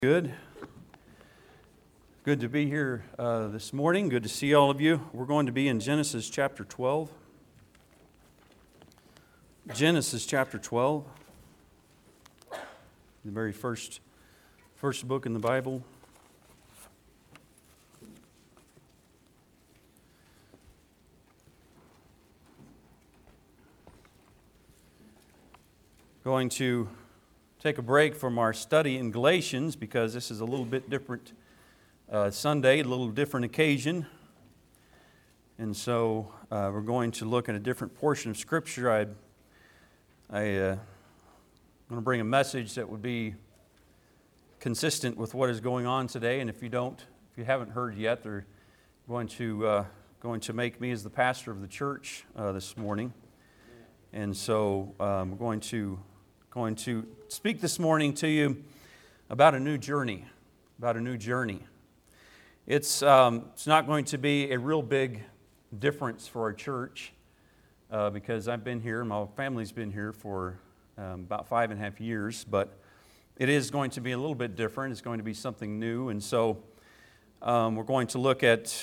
Good. Good to be here this morning. Good to see all of you. We're going to be in Genesis chapter 12. Genesis chapter 12. The very first book in the Bible. Going to take a break from our study in Galatians because this is a little bit different Sunday, a little different occasion. And so we're going to look at a different portion of Scripture. I'm going to bring a message that would be consistent with what is going on today. And if you haven't heard yet, they're going to make me as the pastor of the church this morning. And so we're going to speak this morning to you about a new journey. It's not going to be a real big difference for our church because I've been here, my family's been here for about 5.5 years, but it is going to be a little bit different. It's going to be something new, and so we're going to look at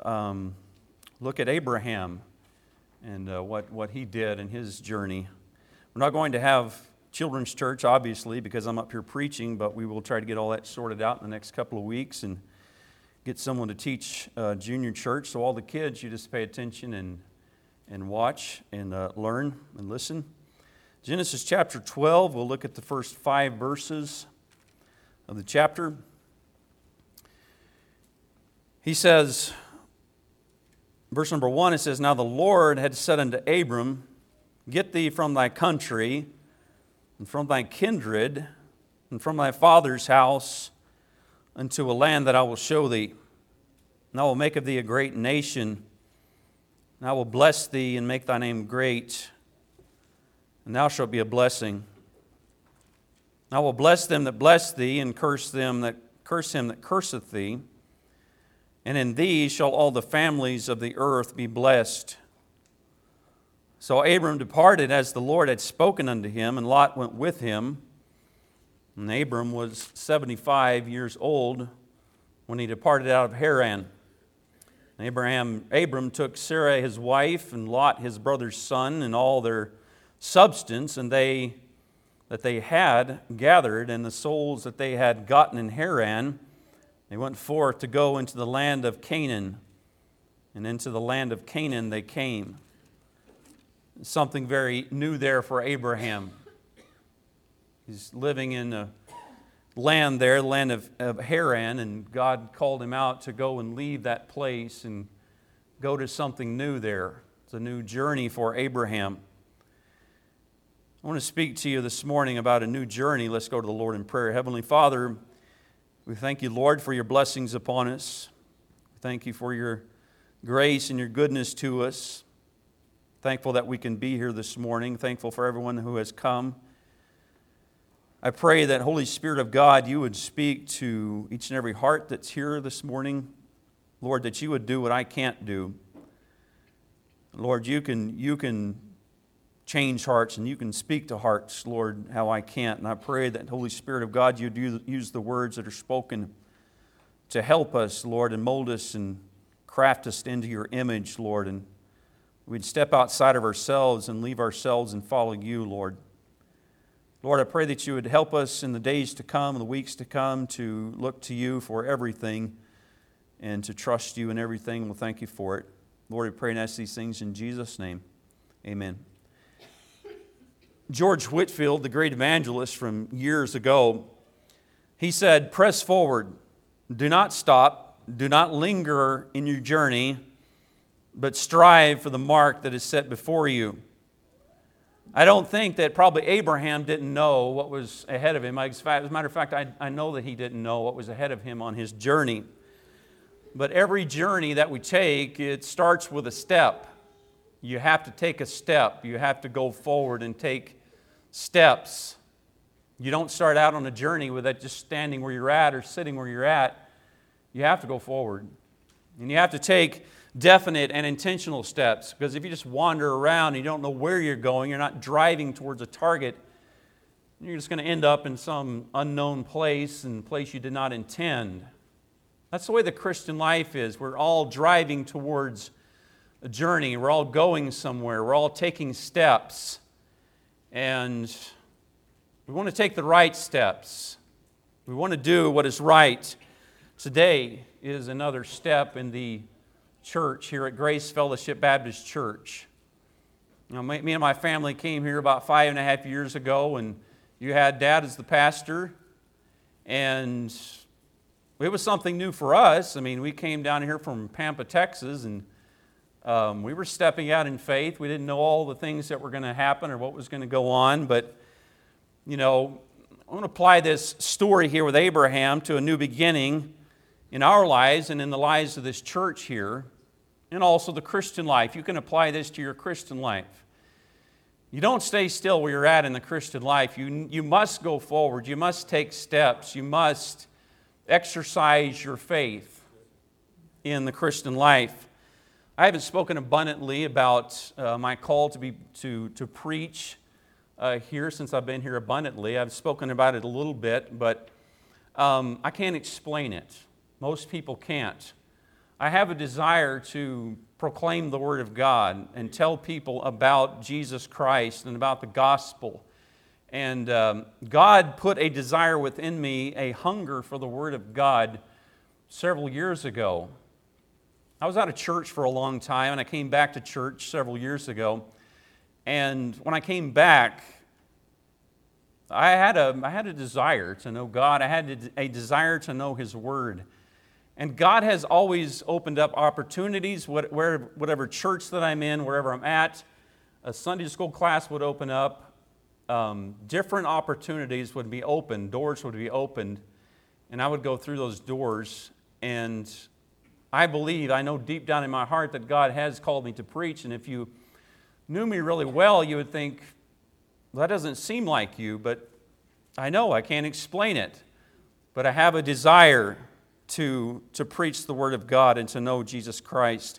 Abraham and what he did in his journey. We're not going to have children's church, obviously, because I'm up here preaching, but we will try to get all that sorted out in the next couple of weeks and get someone to teach junior church. So all the kids, you just pay attention and watch and learn and listen. Genesis chapter 12, we'll look at the first 5 verses of the chapter. He says, verse number 1, it says, "Now the Lord had said unto Abram, Get thee from thy country, and from thy kindred, and from thy father's house, unto a land that I will show thee. And I will make of thee a great nation, and I will bless thee, and make thy name great, and thou shalt be a blessing. And I will bless them that bless thee, and curse him that curseth thee. And in thee shall all the families of the earth be blessed. So Abram departed as the Lord had spoken unto him, and Lot went with him. And Abram was 75 years old when he departed out of Haran. And Abram took Sarai his wife, and Lot his brother's son, and all their substance, and that they had gathered, and the souls that they had gotten in Haran. They went forth to go into the land of Canaan, and into the land of Canaan they came." Something very new there for Abraham. He's living in a land there, the land of Haran, and God called him out to go and leave that place and go to something new there. It's a new journey for Abraham. I want to speak to you this morning about a new journey. Let's go to the Lord in prayer. Heavenly Father, we thank you, Lord, for your blessings upon us. Thank you for your grace and your goodness to us. Thankful that we can be here this morning. Thankful for everyone who has come. I pray that, Holy Spirit of God, you would speak to each and every heart that's here this morning. Lord, that you would do what I can't do. Lord, you can change hearts and you can speak to hearts, Lord, how I can't. And I pray that, Holy Spirit of God, you'd use the words that are spoken to help us, Lord, and mold us and craft us into your image, Lord, and we'd step outside of ourselves and leave ourselves and follow you, Lord. Lord, I pray that you would help us in the days to come, the weeks to come, to look to you for everything and to trust you in everything. We'll thank you for it. Lord, we pray and ask these things in Jesus' name. Amen. George Whitefield, the great evangelist from years ago, he said, "Press forward. Do not stop. Do not linger in your journey, but strive for the mark that is set before you." I don't think that probably Abraham didn't know what was ahead of him. As a matter of fact, I know that he didn't know what was ahead of him on his journey. But every journey that we take, it starts with a step. You have to take a step. You have to go forward and take steps. You don't start out on a journey with that just standing where you're at or sitting where you're at. You have to go forward. And you have to take definite and intentional steps, because if you just wander around and you don't know where you're going, you're not driving towards a target, You're just going to end up in some unknown place and place you did not intend. That's the way the Christian life is. We're all driving towards a journey. We're all going somewhere. We're all taking steps. And we want to take the right steps. We want to do what is right. Today is another step in the church here at Grace Fellowship Baptist Church. You know, me and my family came here about 5.5 years ago, and you had Dad as the pastor, and it was something new for us. I mean, we came down here from Pampa, Texas, and we were stepping out in faith. We didn't know all the things that were going to happen or what was going to go on, but, you know, I want to apply this story here with Abraham to a new beginning in our lives and in the lives of this church here, and also the Christian life. You can apply this to your Christian life. You don't stay still where you're at in the Christian life. You must go forward. You must take steps. You must exercise your faith in the Christian life. I haven't spoken abundantly about my call to preach here since I've been here abundantly. I've spoken about it a little bit, but I can't explain it. Most people can't. I have a desire to proclaim the Word of God and tell people about Jesus Christ and about the gospel. And God put a desire within me, a hunger for the Word of God several years ago. I was out of church for a long time, and I came back to church several years ago. And when I came back, I had a desire to know God. I had a desire to know His Word. And God has always opened up opportunities, whatever church that I'm in, wherever I'm at. A Sunday school class would open up. Different opportunities would be opened. Doors would be opened. And I would go through those doors. And I know deep down in my heart that God has called me to preach. And if you knew me really well, you would think, well, that doesn't seem like you. But I know, I can't explain it. But I have a desire to preach the Word of God and to know Jesus Christ.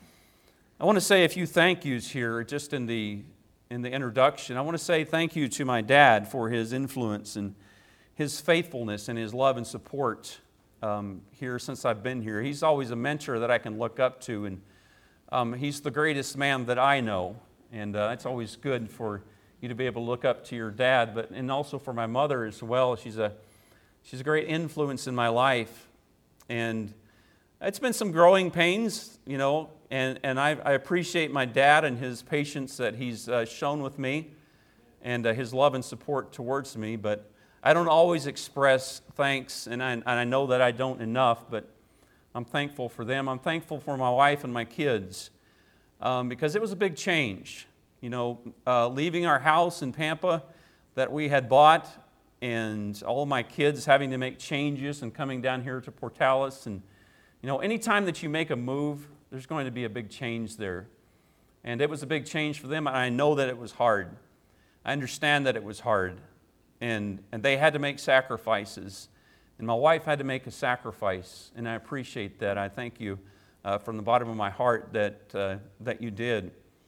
I want to say a few thank yous here just in the introduction. I want to say thank you to my dad for his influence and his faithfulness and his love and support here since I've been here. He's always a mentor that I can look up to, and he's the greatest man that I know. And it's always good for you to be able to look up to your dad, and also for my mother as well. She's a great influence in my life. And it's been some growing pains, you know, and I appreciate my dad and his patience that he's shown with me and his love and support towards me. But I don't always express thanks, and I know that I don't enough, but I'm thankful for them. I'm thankful for my wife and my kids because it was a big change. You know, leaving our house in Pampa that we had bought, and all of my kids having to make changes and coming down here to Portales. And, you know, anytime that you make a move, there's going to be a big change there. And it was a big change for them, and I know that it was hard. I understand that it was hard. And they had to make sacrifices. And my wife had to make a sacrifice, and I appreciate that. I thank you from the bottom of my heart that you did.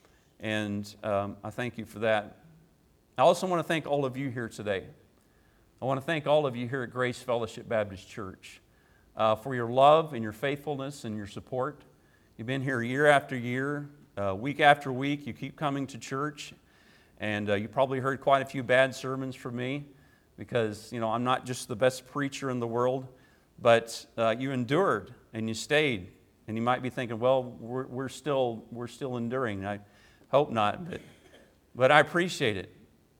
And I thank you for that. I also want to thank all of you here today. I want to thank all of you here at Grace Fellowship Baptist Church for your love and your faithfulness and your support. You've been here year after year, week after week. You keep coming to church, and you probably heard quite a few bad sermons from me because, you know, I'm not just the best preacher in the world, but you endured and you stayed. And you might be thinking, well, we're still enduring. I hope not, but I appreciate it.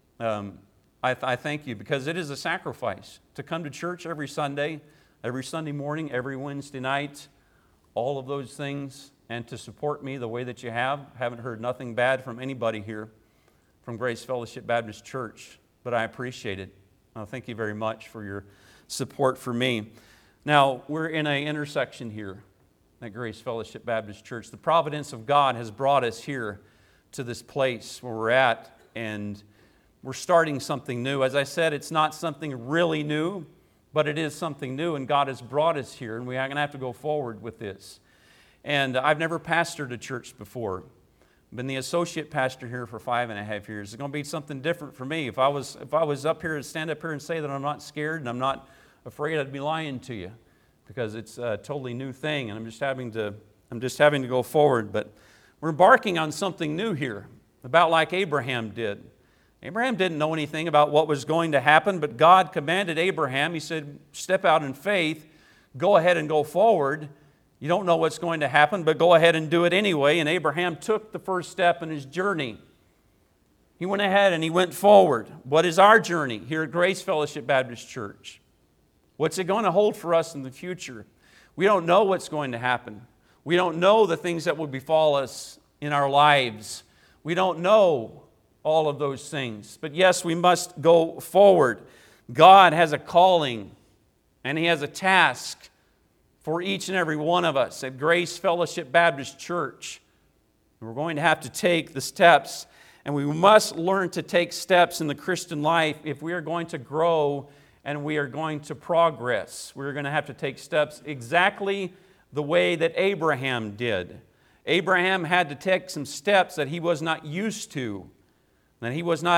I thank you because it is a sacrifice to come to church every Sunday morning, every Wednesday night, all of those things, and to support me the way that you have. Haven't heard nothing bad from anybody here from Grace Fellowship Baptist Church, but I appreciate it. Thank you very much for your support for me. Now, we're in an intersection here at Grace Fellowship Baptist Church. The providence of God has brought us here to this place where we're at, and we're starting something new. As I said, it's not something really new, but it is something new, and God has brought us here, and we're going to have to go forward with this. And I've never pastored a church before, I've been the associate pastor here for 5.5 years. It's going to be something different for me. If I was up here and stand up here and say that I'm not scared and I'm not afraid, I'd be lying to you, because it's a totally new thing, and I'm just having to go forward. But we're embarking on something new here, about like Abraham did. Abraham didn't know anything about what was going to happen, but God commanded Abraham. He said, step out in faith, go ahead and go forward. You don't know what's going to happen, but go ahead and do it anyway. And Abraham took the first step in his journey. He went ahead and he went forward. What is our journey here at Grace Fellowship Baptist Church? What's it going to hold for us in the future? We don't know what's going to happen. We don't know the things that will befall us in our lives. We don't know all of those things. But yes, we must go forward. God has a calling and He has a task for each and every one of us at Grace Fellowship Baptist Church. We're going to have to take the steps, and we must learn to take steps in the Christian life if we are going to grow and we are going to progress. We're going to have to take steps exactly the way that Abraham did. Abraham had to take some steps that he was not used to. And he was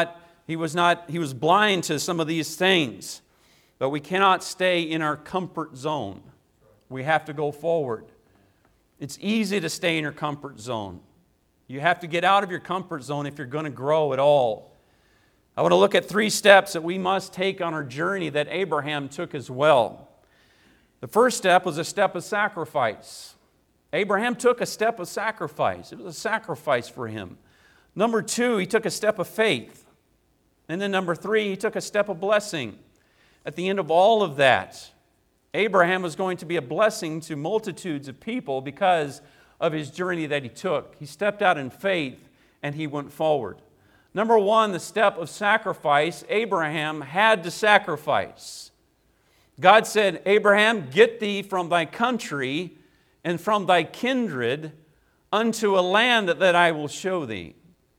blind to some of these things. But we cannot stay in our comfort zone. We have to go forward. It's easy to stay in your comfort zone. You have to get out of your comfort zone if you're going to grow at all. I want to look at 3 steps that we must take on our journey that Abraham took as well. The first step was a step of sacrifice. Abraham took a step of sacrifice. It was a sacrifice for him. Number 2, he took a step of faith. And then number 3, he took a step of blessing. At the end of all of that, Abraham was going to be a blessing to multitudes of people because of his journey that he took. He stepped out in faith and he went forward. Number 1, the step of sacrifice. Abraham had to sacrifice. God said, Abraham, get thee from thy country and from thy kindred unto a land that I will show thee.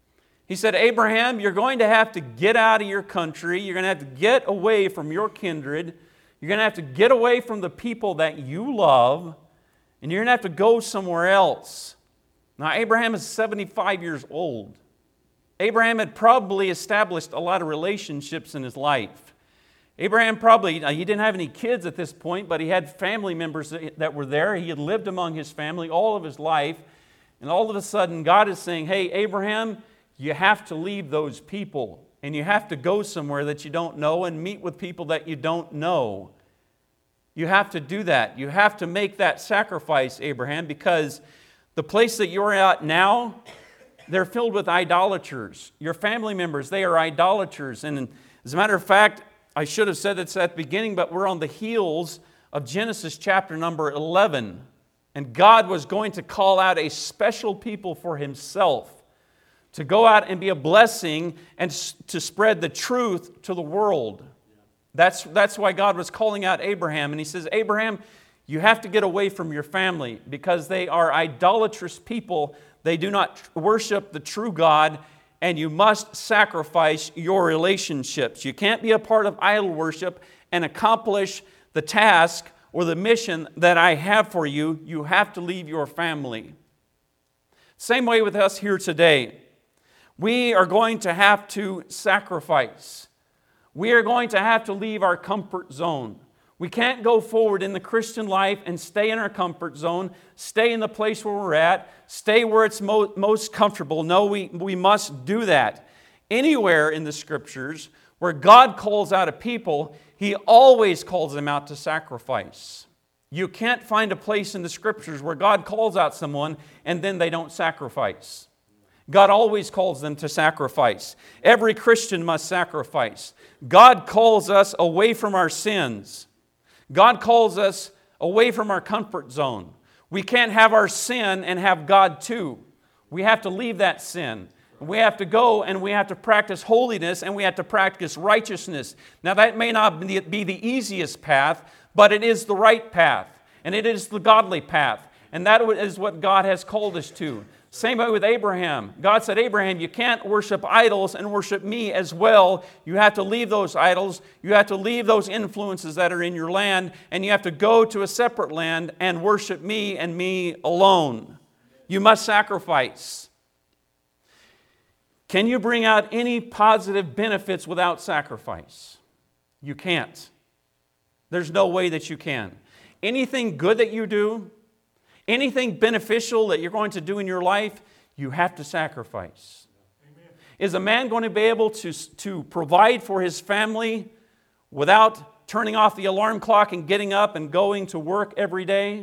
He said, Abraham, you're going to have to get out of your country. You're going to have to get away from your kindred. You're going to have to get away from the people that you love. And you're going to have to go somewhere else. Now, Abraham is 75 years old. Abraham had probably established a lot of relationships in his life. Abraham he didn't have any kids at this point, but he had family members that were there. He had lived among his family all of his life. And all of a sudden, God is saying, hey, Abraham, you have to leave those people, and you have to go somewhere that you don't know and meet with people that you don't know. You have to do that. You have to make that sacrifice, Abraham, because the place that you're at now, they're filled with idolaters. Your family members, they are idolaters. And as a matter of fact, I should have said this at the beginning, but we're on the heels of Genesis chapter number 11. And God was going to call out a special people for Himself to go out and be a blessing and to spread the truth to the world. That's why God was calling out Abraham. And He says, Abraham, you have to get away from your family because they are idolatrous people. They do not worship the true God, and you must sacrifice your relationships. You can't be a part of idol worship and accomplish the task or the mission that I have for you. You have to leave your family. Same way with us here today. We are going to have to sacrifice. We are going to have to leave our comfort zone. We can't go forward in the Christian life and stay in our comfort zone, stay in the place where we're at, stay where it's most comfortable. No, we must do that. Anywhere in the Scriptures where God calls out a people, He always calls them out to sacrifice. You can't find a place in the Scriptures where God calls out someone and then they don't sacrifice. God always calls them to sacrifice. Every Christian must sacrifice. God calls us away from our sins. God calls us away from our comfort zone. We can't have our sin and have God too. We have to leave that sin. We have to go and we have to practice holiness and we have to practice righteousness. Now that may not be the easiest path, but it is the right path. And it is the godly path. And that is what God has called us to. Same way with Abraham. God said, Abraham, you can't worship idols and worship me as well. You have to leave those idols. You have to leave those influences that are in your land. And you have to go to a separate land and worship me and me alone. You must sacrifice. Can you bring out any positive benefits without sacrifice? You can't. There's no way that you can. Anything good that you do, anything beneficial that you're going to do in your life, you have to sacrifice. Amen. Is a man going to be able to provide for his family without turning off the alarm clock and getting up and going to work every day?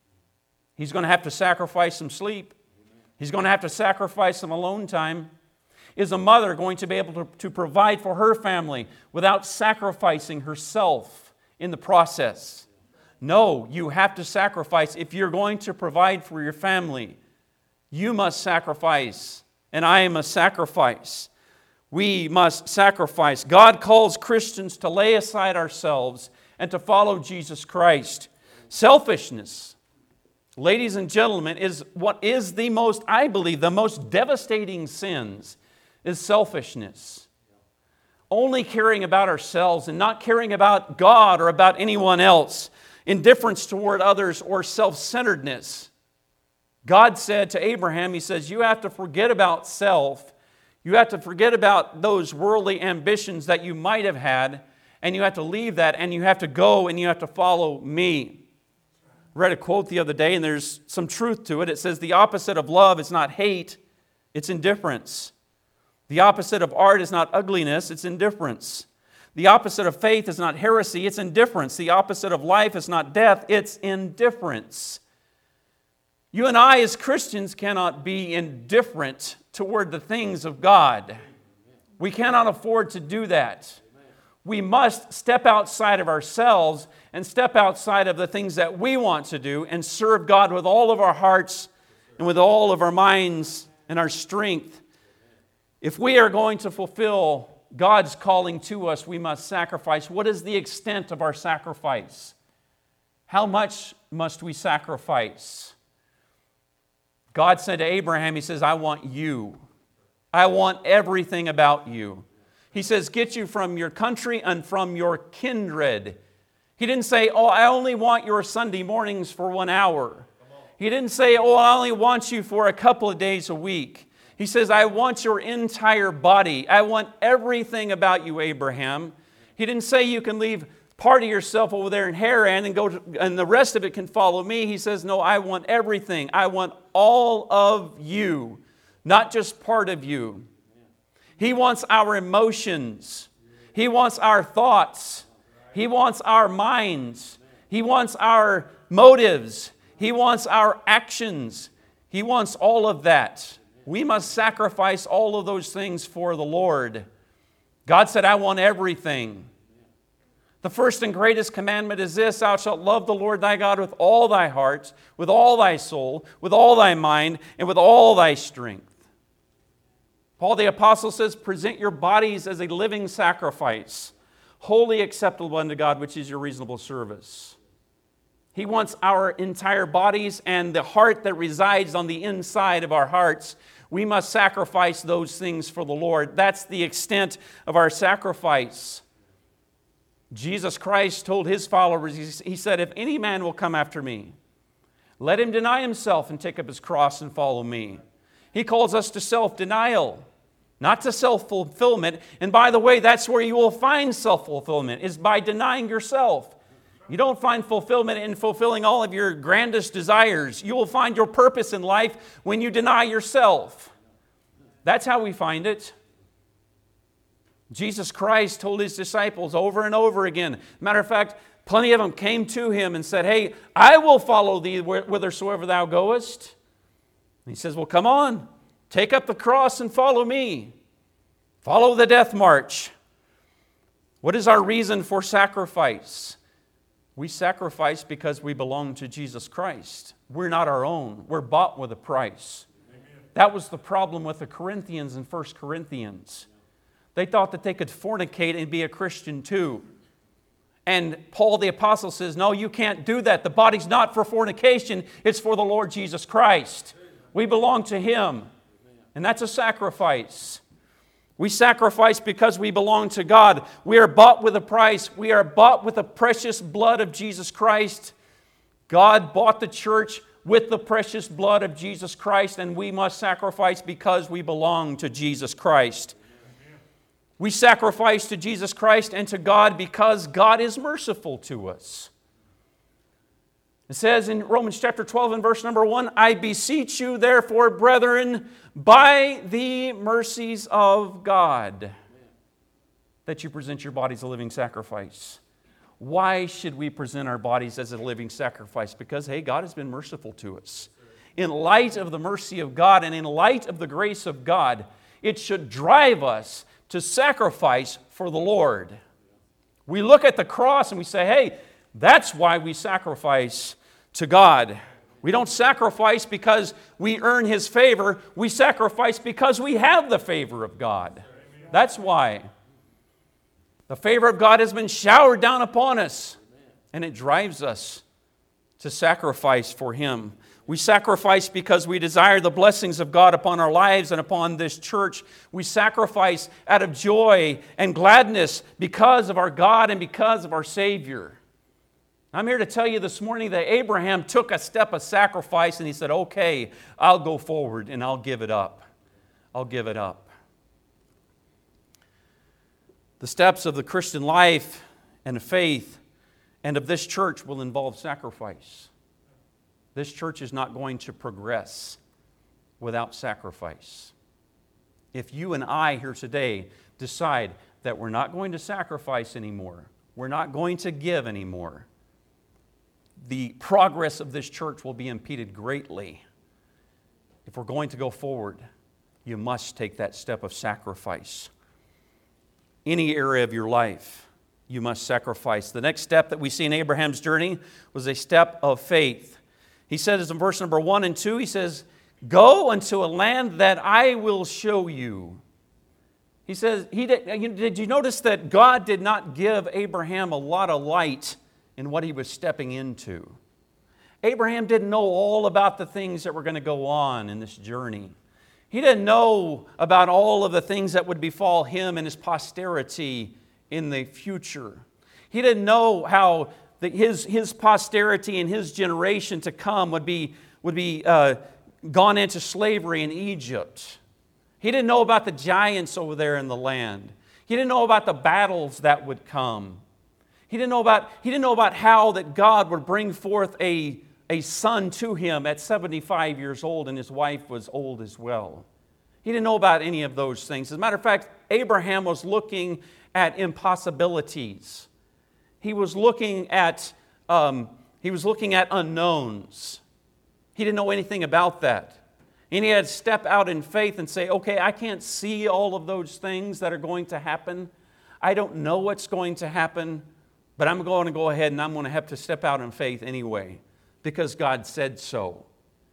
He's going to have to sacrifice some sleep. He's going to have to sacrifice some alone time. Is a mother going to be able to provide for her family without sacrificing herself in the process? No, you have to sacrifice. If you're going to provide for your family, you must sacrifice, and I must sacrifice. We must sacrifice. God calls Christians to lay aside ourselves and to follow Jesus Christ. Selfishness, ladies and gentlemen, is what is the most, I believe, the most devastating sins is selfishness. Only caring about ourselves and not caring about God or about anyone else. Indifference toward others or self-centeredness. God said to Abraham, He says, you have to forget about self. You have to forget about those worldly ambitions that you might have had, and you have to leave that, and you have to go and you have to follow me. I read a quote the other day, and there's some truth to it. It says, the opposite of love is not hate, it's indifference. The opposite of art is not ugliness, it's indifference. The opposite of faith is not heresy, it's indifference. The opposite of life is not death, it's indifference. You and I as Christians cannot be indifferent toward the things of God. We cannot afford to do that. We must step outside of ourselves and step outside of the things that we want to do and serve God with all of our hearts and with all of our minds and our strength. If we are going to fulfill God's calling to us, we must sacrifice. What is the extent of our sacrifice? How much must we sacrifice? God said to Abraham, He says, I want you. I want everything about you. He says, get you from your country and from your kindred. He didn't say, oh, I only want your Sunday mornings for 1 hour. He didn't say, oh, I only want you for a couple of days a week. He says, I want your entire body. I want everything about you, Abraham. He didn't say you can leave part of yourself over there in Haran and the rest of it can follow me. He says, no, I want everything. I want all of you, not just part of you. He wants our emotions. He wants our thoughts. He wants our minds. He wants our motives. He wants our actions. He wants all of that. We must sacrifice all of those things for the Lord. God said, I want everything. The first and greatest commandment is this: thou shalt love the Lord thy God with all thy heart, with all thy soul, with all thy mind, and with all thy strength. Paul the Apostle says, present your bodies as a living sacrifice, wholly acceptable unto God, which is your reasonable service. He wants our entire bodies and the heart that resides on the inside of our hearts. We must sacrifice those things for the Lord. That's the extent of our sacrifice. Jesus Christ told His followers, He said, if any man will come after me, let him deny himself and take up his cross and follow me. He calls us to self-denial, not to self-fulfillment. And by the way, that's where you will find self-fulfillment, is by denying yourself. You don't find fulfillment in fulfilling all of your grandest desires. You will find your purpose in life when you deny yourself. That's how we find it. Jesus Christ told His disciples over and over again. Matter of fact, plenty of them came to Him and said, hey, I will follow thee whithersoever thou goest. And He says, well, come on. Take up the cross and follow me. Follow the death march. What is our reason for sacrifice? We sacrifice because we belong to Jesus Christ. We're not our own. We're bought with a price. Amen. That was the problem with the Corinthians in 1 Corinthians. They thought that they could fornicate and be a Christian too. And Paul the Apostle says, no, you can't do that. The body's not for fornication. It's for the Lord Jesus Christ. We belong to Him. And that's a sacrifice. We sacrifice because we belong to God. We are bought with a price. We are bought with the precious blood of Jesus Christ. God bought the church with the precious blood of Jesus Christ, and we must sacrifice because we belong to Jesus Christ. We sacrifice to Jesus Christ and to God because God is merciful to us. It says in Romans chapter 12 and verse number 1, I beseech you therefore, brethren, by the mercies of God, that you present your bodies a living sacrifice. Why should we present our bodies as a living sacrifice? Because, hey, God has been merciful to us. In light of the mercy of God and in light of the grace of God, it should drive us to sacrifice for the Lord. We look at the cross and we say, hey, that's why we sacrifice to God. We don't sacrifice because we earn His favor. We sacrifice because we have the favor of God. That's why. The favor of God has been showered down upon us, and it drives us to sacrifice for Him. We sacrifice because we desire the blessings of God upon our lives and upon this church. We sacrifice out of joy and gladness because of our God and because of our Savior. I'm here to tell you this morning that Abraham took a step of sacrifice and he said, okay, I'll go forward and I'll give it up. I'll give it up. The steps of the Christian life and faith and of this church will involve sacrifice. This church is not going to progress without sacrifice. If you and I here today decide that we're not going to sacrifice anymore, we're not going to give anymore, the progress of this church will be impeded greatly. If we're going to go forward, you must take that step of sacrifice. Any area of your life, you must sacrifice. The next step that we see in Abraham's journey was a step of faith. He says in verse number 1 and 2, he says, go unto a land that I will show you. He says, did you notice that God did not give Abraham a lot of light in what he was stepping into? Abraham didn't know all about the things that were going to go on in this journey. He didn't know about all of the things that would befall him and his posterity in the future. He didn't know how his posterity and his generation to come would be gone into slavery in Egypt. He didn't know about the giants over there in the land. He didn't know about the battles that would come. He didn't know about how that God would bring forth a son to him at 75 years old, and his wife was old as well. He didn't know about any of those things. As a matter of fact, Abraham was looking at impossibilities. He was looking at unknowns. He didn't know anything about that. And he had to step out in faith and say, okay, I can't see all of those things that are going to happen. I don't know what's going to happen, but I'm going to go ahead and I'm going to have to step out in faith anyway, because God said so.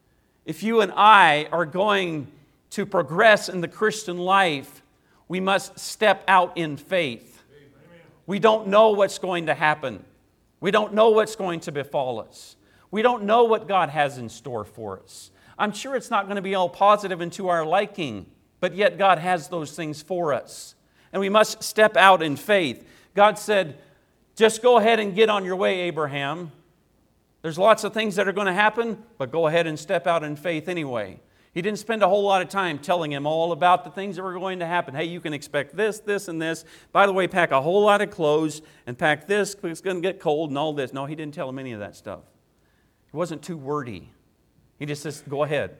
If you and I are going to progress in the Christian life, we must step out in faith. Amen. We don't know what's going to happen. We don't know what's going to befall us. We don't know what God has in store for us. I'm sure it's not going to be all positive and to our liking, but yet God has those things for us. And we must step out in faith. God said, just go ahead and get on your way, Abraham. There's lots of things that are going to happen, but go ahead and step out in faith anyway. He didn't spend a whole lot of time telling him all about the things that were going to happen. Hey, you can expect this, this, and this. By the way, pack a whole lot of clothes and pack this because it's going to get cold and all this. No, he didn't tell him any of that stuff. He wasn't too wordy. He just says, go ahead.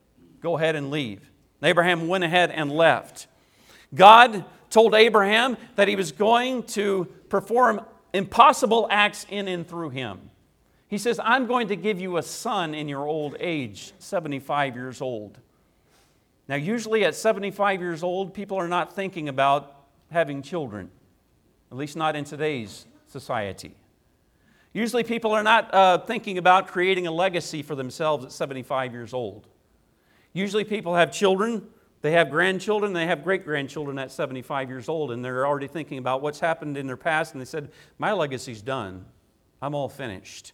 Go ahead and leave. And Abraham went ahead and left. God told Abraham that He was going to perform impossible acts in and through him. He says, I'm going to give you a son in your old age, 75 years old. Now, usually at 75 years old, people are not thinking about having children, at least not in today's society. Usually people are not thinking about creating a legacy for themselves at 75 years old. Usually people have children, they have grandchildren, they have great-grandchildren at 75 years old, and they're already thinking about what's happened in their past, and they said, my legacy's done. I'm all finished.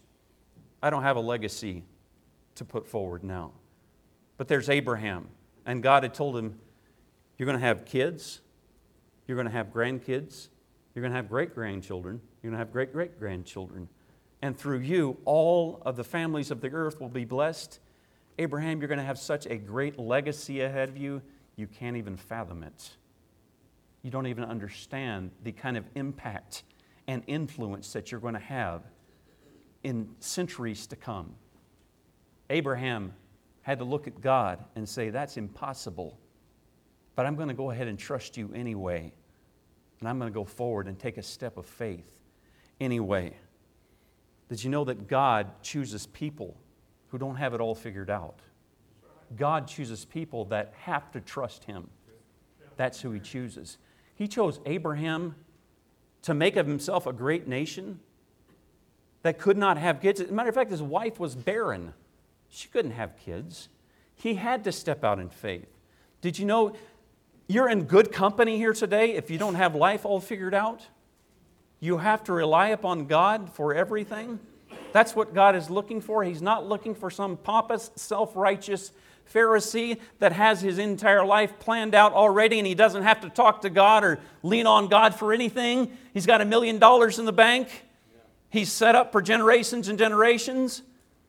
I don't have a legacy to put forward now. But there's Abraham, and God had told him, you're going to have kids, you're going to have grandkids, you're going to have great-grandchildren, you're going to have great-great-grandchildren. and through you, all of the families of the earth will be blessed. Abraham, you're going to have such a great legacy ahead of you, you can't even fathom it. You don't even understand the kind of impact and influence that you're going to have in centuries to come. Abraham had to look at God and say, that's impossible, but I'm going to go ahead and trust you anyway. And I'm going to go forward and take a step of faith anyway. Did you know that God chooses people who don't have it all figured out? God chooses people that have to trust Him. That's who He chooses. He chose Abraham to make of himself a great nation that could not have kids. As a matter of fact, his wife was barren. She couldn't have kids. He had to step out in faith. Did you know you're in good company here today if you don't have life all figured out? You have to rely upon God for everything. That's what God is looking for. He's not looking for some pompous, self-righteous Pharisee that has his entire life planned out already and he doesn't have to talk to God or lean on God for anything. He's got $1 million in the bank. He's set up for generations and generations.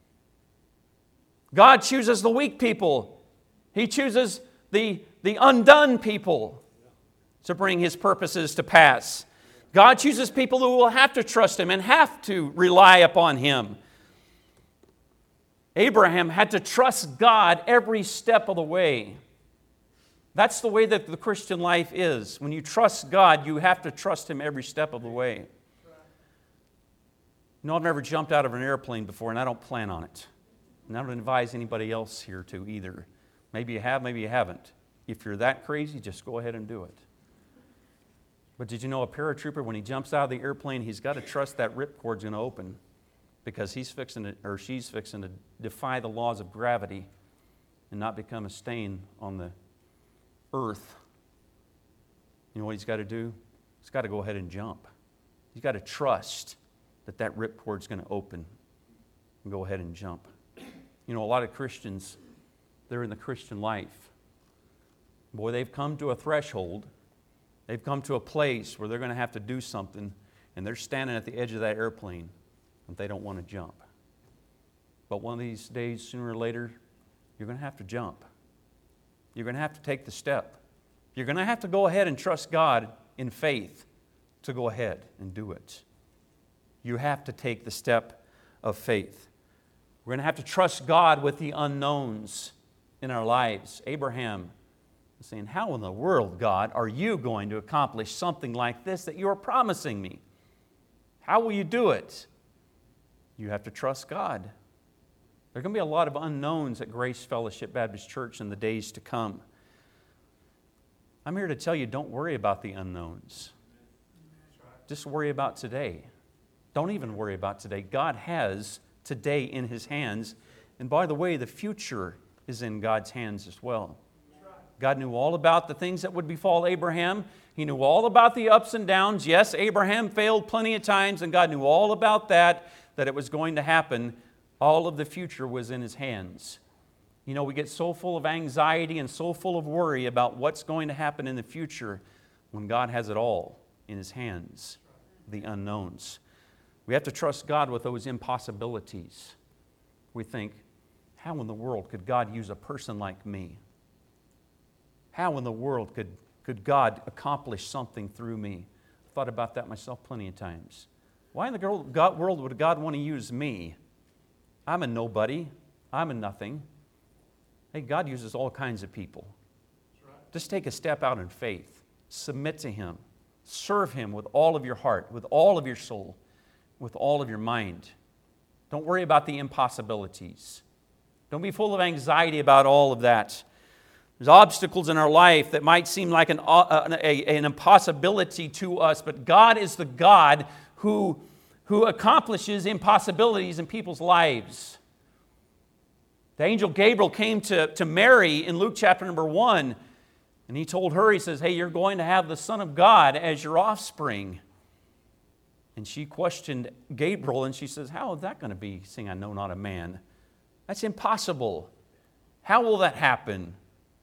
God chooses the weak people. He chooses the undone people to bring His purposes to pass. God chooses people who will have to trust Him and have to rely upon Him. Abraham had to trust God every step of the way. That's the way that the Christian life is. When you trust God, you have to trust Him every step of the way. You know, I've never jumped out of an airplane before, and I don't plan on it. And I don't advise anybody else here to either. Maybe you have, maybe you haven't. If you're that crazy, just go ahead and do it. But did you know a paratrooper, when he jumps out of the airplane, he's got to trust that ripcord's going to open because she's fixing to defy the laws of gravity and not become a stain on the earth. You know what he's got to do? He's got to go ahead and jump. He's got to trust that ripcord's going to open and go ahead and jump. You know, a lot of Christians, they're in the Christian life. Boy, they've come to a threshold. They've come to a place where they're going to have to do something, and they're standing at the edge of that airplane, and they don't want to jump. But one of these days, sooner or later, you're going to have to jump. You're going to have to take the step. You're going to have to go ahead and trust God in faith to go ahead and do it. You have to take the step of faith. We're going to have to trust God with the unknowns in our lives. Abraham was saying, how in the world, God, are you going to accomplish something like this that you are promising me? How will you do it? You have to trust God. There are going to be a lot of unknowns at Grace Fellowship Baptist Church in the days to come. I'm here to tell you, don't worry about the unknowns. Just worry about today. Don't even worry about today. God has today in His hands. And by the way, the future is in God's hands as well. God knew all about the things that would befall Abraham. He knew all about the ups and downs. Yes, Abraham failed plenty of times, and God knew all about that it was going to happen. All of the future was in His hands. You know, we get so full of anxiety and so full of worry about what's going to happen in the future when God has it all in His hands, the unknowns. We have to trust God with those impossibilities. We think, how in the world could God use a person like me? How in the world could God accomplish something through me? I've thought about that myself plenty of times. Why in the world would God want to use me? I'm a nobody. I'm a nothing. Hey, God uses all kinds of people. Just take a step out in faith. Submit to Him. Serve Him with all of your heart, with all of your soul, with all of your mind. Don't worry about the impossibilities. Don't be full of anxiety about all of that. There's obstacles in our life that might seem like an impossibility to us, but God is the God who accomplishes impossibilities in people's lives. The angel Gabriel came to Mary in Luke chapter number 1, and he told her, he says, hey, you're going to have the Son of God as your offspring. And she questioned Gabriel, and she says, how is that going to be, seeing I know not a man? That's impossible. How will that happen?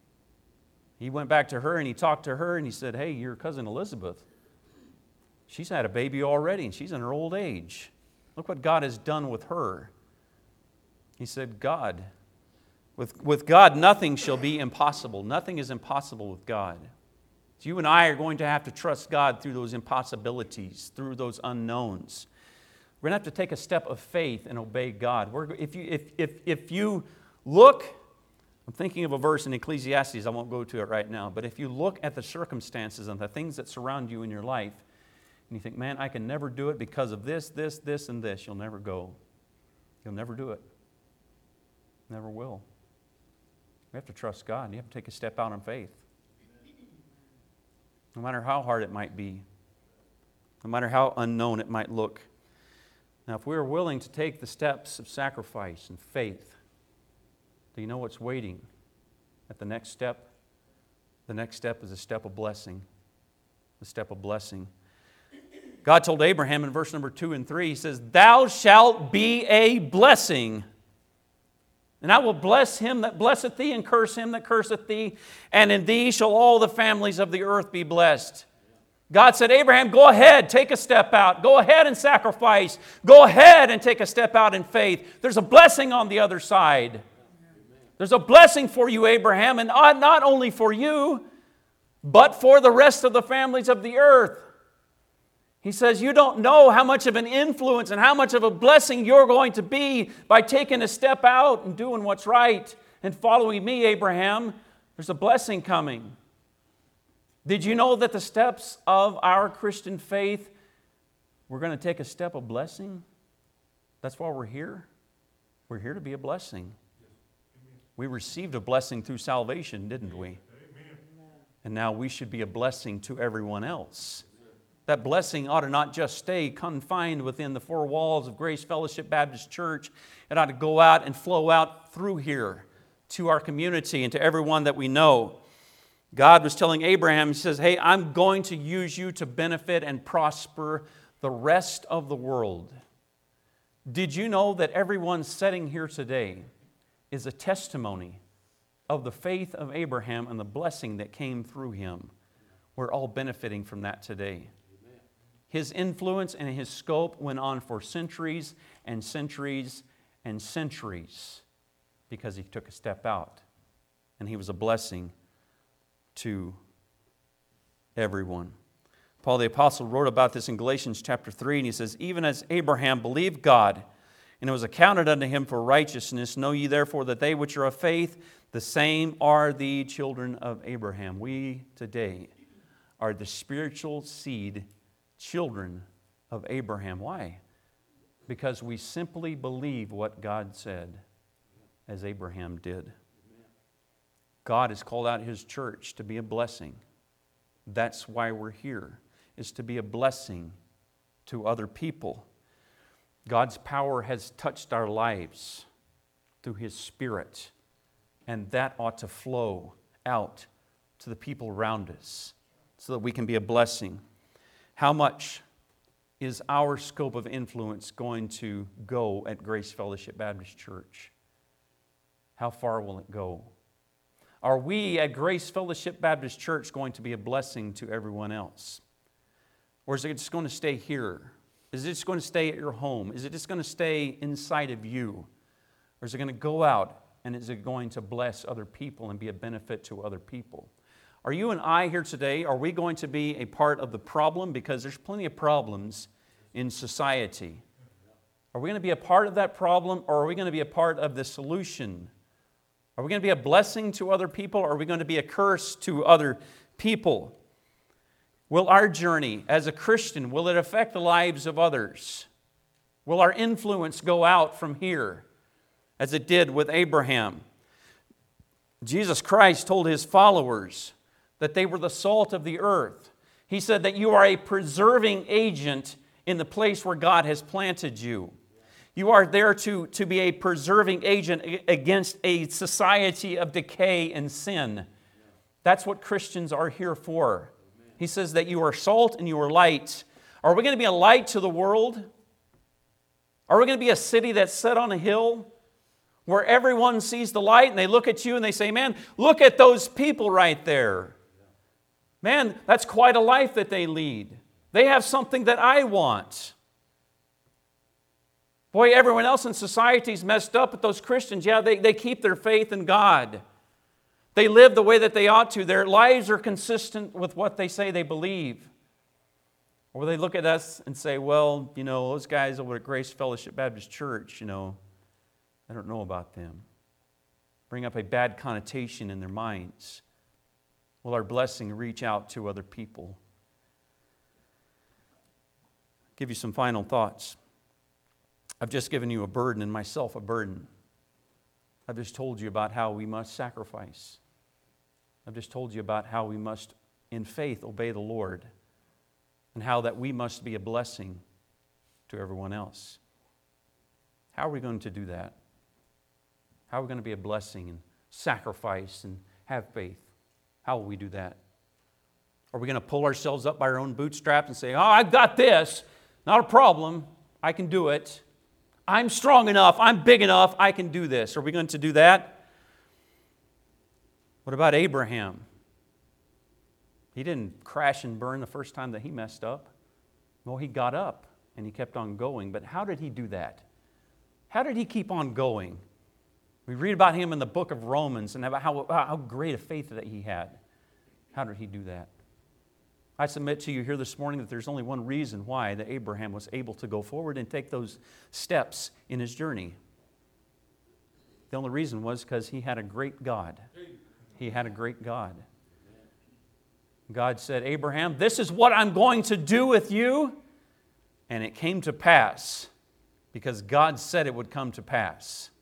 He went back to her and he talked to her and he said, hey, your cousin Elizabeth, she's had a baby already and she's in her old age. Look what God has done with her. He said, God. With God, nothing shall be impossible. Nothing is impossible with God. So you and I are going to have to trust God through those impossibilities, through those unknowns. We're going to have to take a step of faith and obey God. If you look, I'm thinking of a verse in Ecclesiastes, I won't go to it right now, but if you look at the circumstances and the things that surround you in your life, and you think, man, I can never do it because of this, and this, you'll never go. You'll never do it. Never will. You have to trust God. You have to take a step out in faith. No matter how hard it might be. No matter how unknown it might look. Now, if we are willing to take the steps of sacrifice and faith, do you know what's waiting at the next step? The next step is a step of blessing. The step of blessing. God told Abraham in verse number 2 and 3, He says, "Thou shalt be a blessing. And I will bless him that blesseth thee, and curse him that curseth thee. And in thee shall all the families of the earth be blessed." God said, Abraham, go ahead, take a step out. Go ahead and sacrifice. Go ahead and take a step out in faith. There's a blessing on the other side. There's a blessing for you, Abraham, and not only for you, but for the rest of the families of the earth. He says, you don't know how much of an influence and how much of a blessing you're going to be by taking a step out and doing what's right and following me, Abraham. There's a blessing coming. Did you know that the steps of our Christian faith, we're going to take a step of blessing? That's why we're here. We're here to be a blessing. We received a blessing through salvation, didn't we? And now we should be a blessing to everyone else. That blessing ought to not just stay confined within the four walls of Grace Fellowship Baptist Church. It ought to go out and flow out through here to our community and to everyone that we know. God was telling Abraham, He says, hey, I'm going to use you to benefit and prosper the rest of the world. Did you know that everyone sitting here today is a testimony of the faith of Abraham and the blessing that came through him? We're all benefiting from that today. His influence and his scope went on for centuries and centuries and centuries because he took a step out. And he was a blessing to everyone. Paul the Apostle wrote about this in Galatians chapter 3, and he says, even as Abraham believed God, and it was accounted unto him for righteousness, know ye therefore that they which are of faith, the same are the children of Abraham. We today are the spiritual seed children of Abraham. Why? Because we simply believe what God said, as Abraham did. God has called out His church to be a blessing. That's why we're here, is to be a blessing to other people. God's power has touched our lives through His Spirit, and that ought to flow out to the people around us so that we can be a blessing. How much is our scope of influence going to go at Grace Fellowship Baptist Church? How far will it go? Are we at Grace Fellowship Baptist Church going to be a blessing to everyone else? Or is it just going to stay here? Is it just going to stay at your home? Is it just going to stay inside of you? Or is it going to go out and is it going to bless other people and be a benefit to other people? Are you and I here today, are we going to be a part of the problem? Because there's plenty of problems in society. Are we going to be a part of that problem, or are we going to be a part of the solution? Are we going to be a blessing to other people, or are we going to be a curse to other people? Will our journey as a Christian, will it affect the lives of others? Will our influence go out from here as it did with Abraham? Jesus Christ told His followers that they were the salt of the earth. He said that you are a preserving agent in the place where God has planted you. You are there to be a preserving agent against a society of decay and sin. That's what Christians are here for. He says that you are salt and you are light. Are we going to be a light to the world? Are we going to be a city that's set on a hill where everyone sees the light and they look at you and they say, man, look at those people right there. Man, that's quite a life that they lead. They have something that I want. Boy, everyone else in society's messed up, but those Christians, yeah, they keep their faith in God. They live the way that they ought to. Their lives are consistent with what they say they believe. Or they look at us and say, well, those guys over at Grace Fellowship Baptist Church, I don't know about them. Bring up a bad connotation in their minds. Will our blessing reach out to other people? I'll give you some final thoughts. I've just given you a burden and myself a burden. I've just told you about how we must sacrifice. I've just told you about how we must, in faith, obey the Lord, and how that we must be a blessing to everyone else. How are we going to do that? How are we going to be a blessing and sacrifice and have faith? How will we do that? Are we going to pull ourselves up by our own bootstraps and say, I've got this, not a problem, I can do it. I'm strong enough, I'm big enough, I can do this. Are we going to do that? What about Abraham? He didn't crash and burn the first time that he messed up. Well, he got up and he kept on going. But how did he do that? How did he keep on going? We read about him in the book of Romans and about how great a faith that he had. How did he do that? I submit to you here this morning that there's only one reason why that Abraham was able to go forward and take those steps in his journey. The only reason was because he had a great God. He had a great God. God said, Abraham, this is what I'm going to do with you. And it came to pass because God said it would come to pass.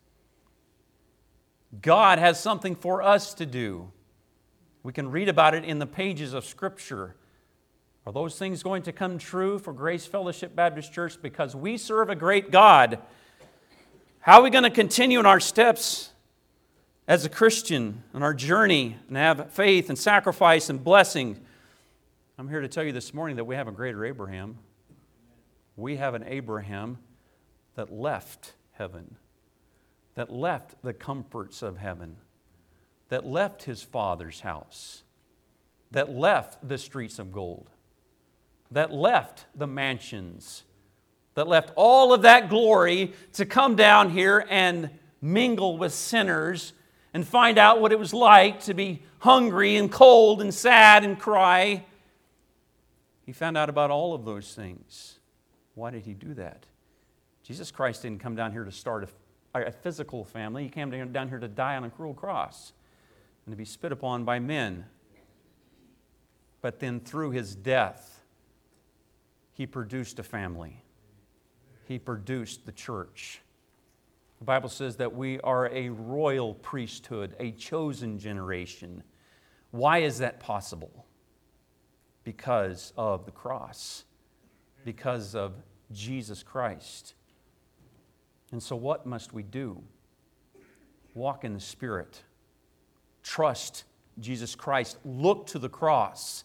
God has something for us to do. We can read about it in the pages of Scripture. Are those things going to come true for Grace Fellowship Baptist Church? Because we serve a great God. How are we going to continue in our steps as a Christian on our journey and have faith and sacrifice and blessing? I'm here to tell you this morning that we have a greater Abraham. We have an Abraham that left heaven, that left the comforts of heaven, that left his father's house, that left the streets of gold, that left the mansions, that left all of that glory to come down here and mingle with sinners and find out what it was like to be hungry and cold and sad and cry. He found out about all of those things. Why did he do that? Jesus Christ didn't come down here to start a physical family. He came down here to die on a cruel cross and to be spit upon by men. But then through his death, he produced a family. He produced the church. The Bible says that we are a royal priesthood, a chosen generation. Why is that possible? Because of the cross, because of Jesus Christ. And so what must we do? Walk in the Spirit. Trust Jesus Christ. Look to the cross.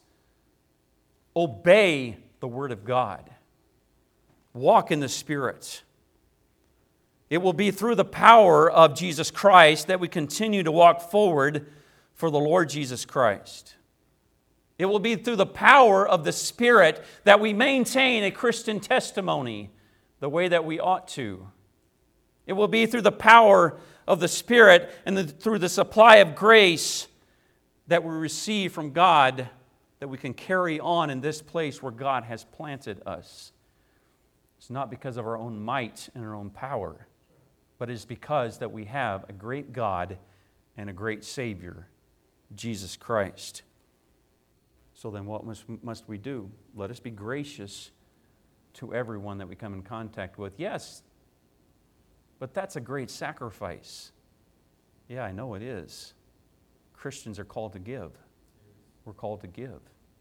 Obey the Word of God. Walk in the Spirit. It will be through the power of Jesus Christ that we continue to walk forward for the Lord Jesus Christ. It will be through the power of the Spirit that we maintain a Christian testimony the way that we ought to. It will be through the power of the Spirit and through the supply of grace that we receive from God that we can carry on in this place where God has planted us. It's not because of our own might and our own power, but it's because that we have a great God and a great Savior, Jesus Christ. So then what must we do? Let us be gracious to everyone that we come in contact with. Yes, but that's a great sacrifice. Yeah, I know it is. Christians are called to give. We're called to give.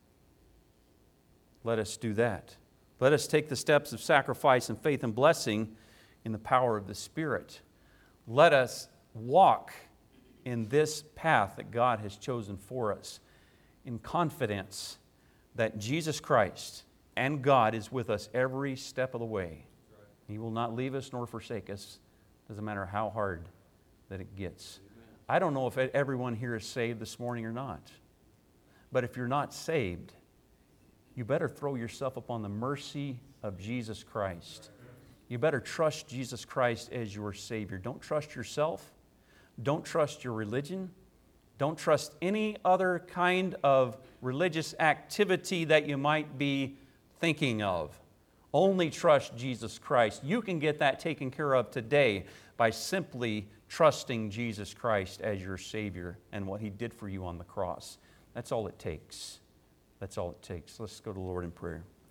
Let us do that. Let us take the steps of sacrifice and faith and blessing in the power of the Spirit. Let us walk in this path that God has chosen for us in confidence that Jesus Christ and God is with us every step of the way. He will not leave us nor forsake us. Doesn't matter how hard that it gets. I don't know if everyone here is saved this morning or not. But if you're not saved, you better throw yourself upon the mercy of Jesus Christ. you better trust Jesus Christ as your Savior. Don't trust yourself. Don't trust your religion. Don't trust any other kind of religious activity that you might be thinking of. Only trust Jesus Christ. You can get that taken care of today by simply trusting Jesus Christ as your Savior and what He did for you on the cross. That's all it takes. That's all it takes. Let's go to the Lord in prayer.